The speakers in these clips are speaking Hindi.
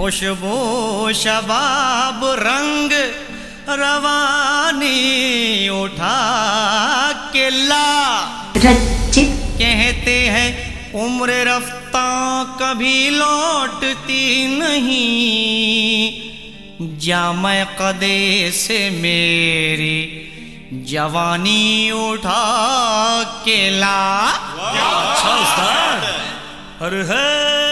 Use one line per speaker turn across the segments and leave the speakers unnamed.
खुशबू शबाब रंग रवानी उठा के ला।
रचित
कहते हैं उम्र रफ्ता कभी लौटती नहीं, जामे कदे से मेरी जवानी उठा के ला।
अच्छा उस्ताद। अरे है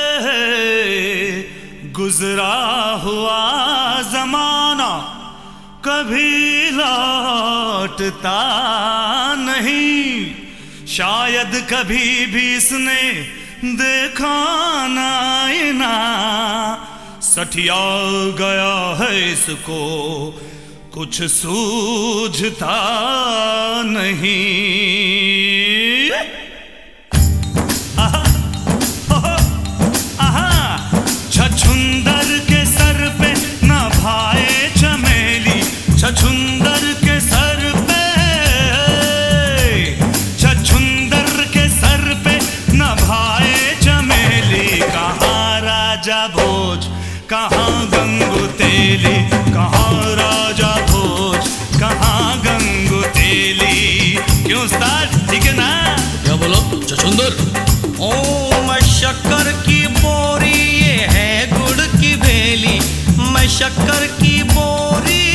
गुजरा हुआ जमाना कभी लौटता नहीं, शायद कभी भी इसने देखा ना, सठिया गया है इसको कुछ सूझता नहीं। छछुंदर के सर पे न भाए चमेली, छछुंदर के सर पे, छछुंदर के सर पे न भाए चमेली। कहाँ राजा भोज कहाँ गंगू तेली, कहाँ राजा भोज कहाँ गंगू तेली। क्यों उस्ताद ठीक है ना?
क्या बोलो छछुंदर?
ओ मैं शक्कर की बोरी ये है गुड़ की भेली, मैं शक्कर की बोरी,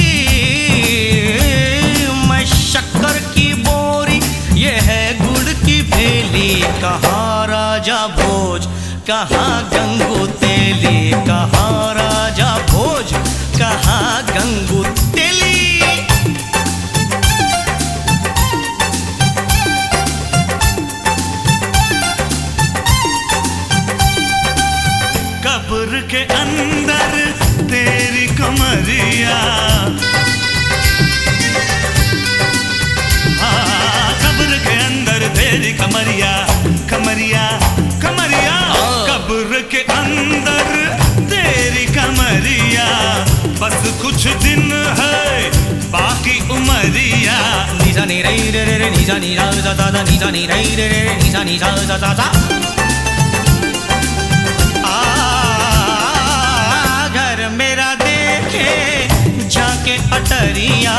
मैं शक्कर की बोरी ये है गुड़ की भेली। कहाँ राजा भोज कहाँ गंगू तेली, कहाँ राजा भोज कहाँ गंगू तेली।
कब्र के अंदर तेरी कमरिया, हाँ कब्र के अंदर तेरी कमरिया, कमरिया कमरिया। कब्र के अंदर तेरी कमरिया, बस कुछ दिन है बाकी उमरिया।
निजा नी रे रे रे निजा नी रा दा दा दा, निजा नी रे रे रे निजा नी रा दा दा दा। घर मेरा देखे जाके अटरिया,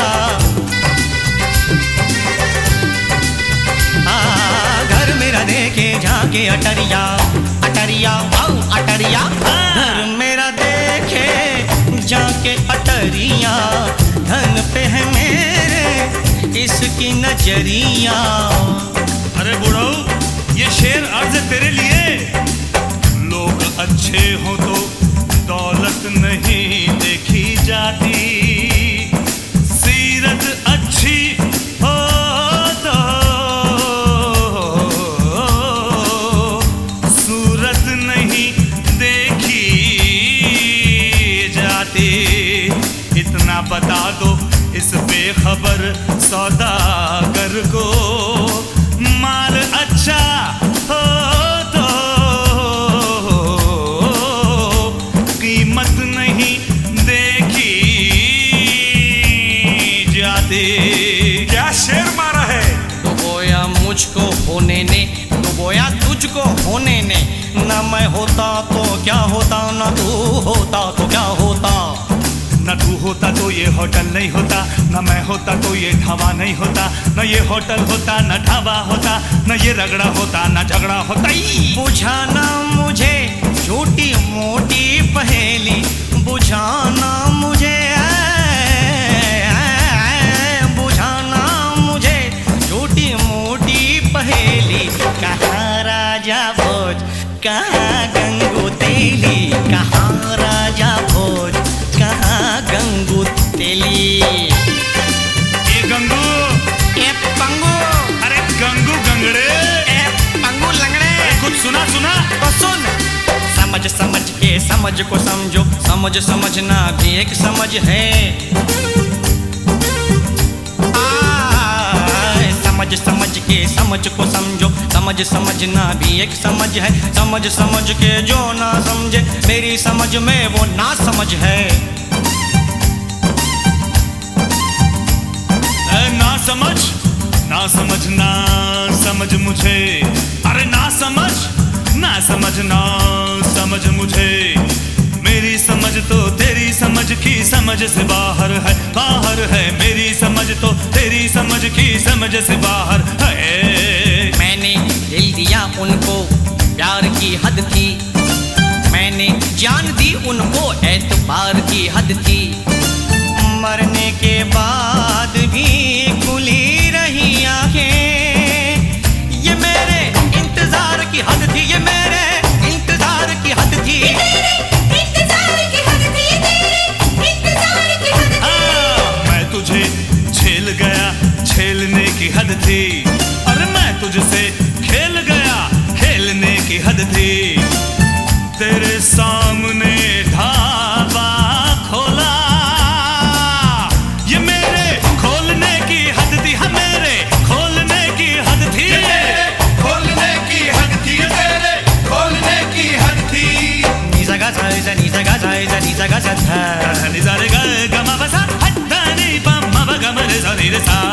घर मेरा देखे जाके अटरिया, अटरिया आओ अटरिया। घर मेरा देखे जाके अटरिया, धन पे है मेरे इसकी नजरिया।
अरे बुढ़ऊ ये शेर अर्ज तेरे लिए। लोग अच्छे हो तो दौलत नहीं देखी जाती, सीरत अच्छी हो तो सूरत नहीं देखी जाती। इतना बता दो इस बेखबर सौदागर को, माल अच्छा हो तो कीमत नहीं देखी जाती। क्या शेर मारा है?
डुबोया मुझको होने ने, डुबोया तुझको होने ने, न मैं होता तो क्या होता, न तू होता तो क्या होता।
न तू होता तो ये होटल नहीं होता, न मैं होता तो ये ढाबा नहीं होता, न ये होटल होता न ढाबा होता, न ये रगड़ा होता न झगड़ा होता।
बुझाना मुझे छोटी मोटी पहेली, बुझाना मुझे, बुझाना मुझे छोटी मोटी पहेली। कहाँ राजा भोज कहाँ गंगू तेली, कहाँ राजा भोज कहाँ गंगू तेली।
ये गंगू
ए पंगू,
अरे गंगू गंगड़े,
ए पंगू लंगड़े।
कुछ सुना सुना
तो सुन। समझ समझ के समझ को समझो, समझ समझना भी एक समझ है। समझ समझ के समझ को समझो, समझ समझना भी एक समझ है। समझ समझ के जो ना समझे मेरी समझ में वो ना समझ है।
ना समझ ना समझना समझ मुझे, अरे ना समझ ना समझना समझ मुझे। मेरी समझ समझ से बाहर है, बाहर है मेरी समझ तो तेरी समझ की समझ से बाहर है।
मैंने दिल दिया उनको, प्यार की हद थी, मैंने जान दी उनको, एतबार की हद थी। मरने के बाद भी खुली रही आंखें, ये मेरे इंतजार की हद थी, ये मेरे इंतजार की हद थी।
मैं तुझे झेल गया, झेलने की हद थी, और मैं तुझसे खेल गया, खेलने की हद थी। तेरे सामने ढाबा खोला, ये मेरे खोलने की हद थी, हाँ मेरे खोलने की हद थी,
खोलने की हद थी, तेरे खोलने की हद थी।
निजा गा सा सा निजा गा सा सा निजा गा सा धा
निजा रे गा गा मा बा सा हद्दा नी पा मा बा गा मा रे सा नी रे सा।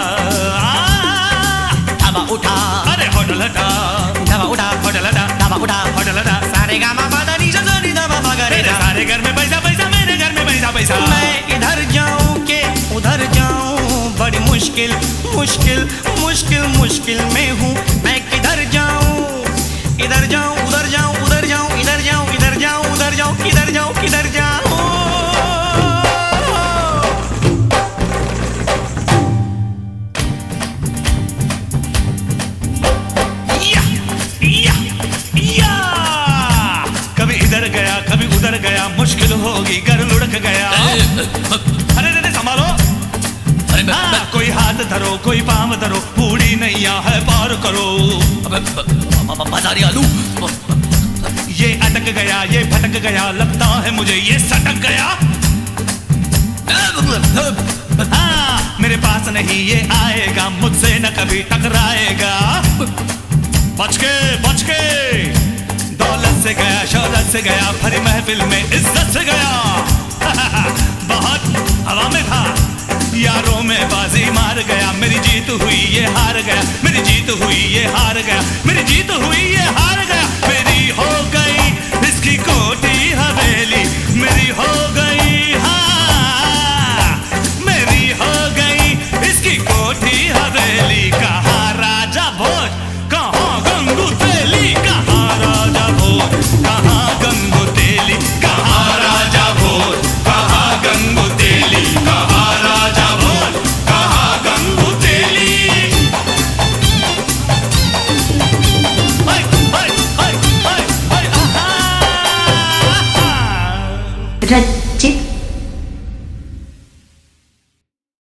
ढाबा उठा,
अरे होटल हटा,
ढाबा उठा,
होटल हटा,
ढाबा उठा,
होटल हटा।
सारे गा मा पा दा नी सा सा नी दा मा गा रे
मेरे
सा।
सारे घर में पैसा पैसा, मेरे घर में पैसा पैसा।
मैं इधर जाऊं के उधर जाऊं, बड़ी मुश्किल मुश्किल मुश्किल मुश्किल में हूँ। मैं किधर जाऊं, इधर जाऊं उधर जाऊं, उधर जाऊं इधर जाऊं, इधर जाऊं उधर जाऊं, किधर जाऊं किधर जाऊं।
या, या, या। कभी इधर गया, कभी उधर गया, मुश्किल होगी घर लुढ़क गया। अरे रे संभालो,
अरे
कोई हाथ धरो, कोई पांव धरो, बूढ़ी नैया है पार करो।
बाजारी आलू।
ये अटक गया, ये भटक गया, लगता है मुझे ये सटक गया। मेरे पास नहीं ये आएगा, मुझसे न कभी टकराएगा। बच के दौलत से गया, शौलत से गया, भरी महफिल में इज्जत से गया। बहुत हवा में था, यारों में बाजी मार गया। मेरी जीत हुई ये हार गया, मेरी जीत हुई ये हार गया, मेरी जीत हुई ये हार गया।